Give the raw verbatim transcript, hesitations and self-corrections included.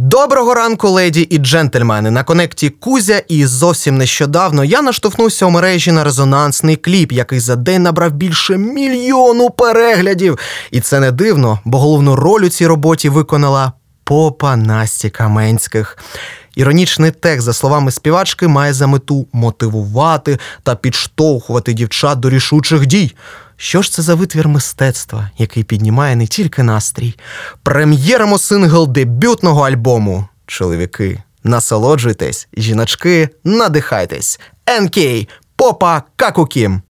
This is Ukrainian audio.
Доброго ранку, леді і джентльмени! На конекті Кузя, і зовсім нещодавно я наштовхнувся у мережі на резонансний кліп, який за день набрав більше мільйону переглядів. І це не дивно, бо головну роль у цій роботі виконала попа Насті Каменських. Іронічний текст, за словами співачки, має за мету мотивувати та підштовхувати дівчат до рішучих дій. Що ж це за витвір мистецтва, який піднімає не тільки настрій? Прем'єримо сингл дебютного альбому. Чоловіки, насолоджуйтесь, жіночки, надихайтесь. ен кей, попа Какукім.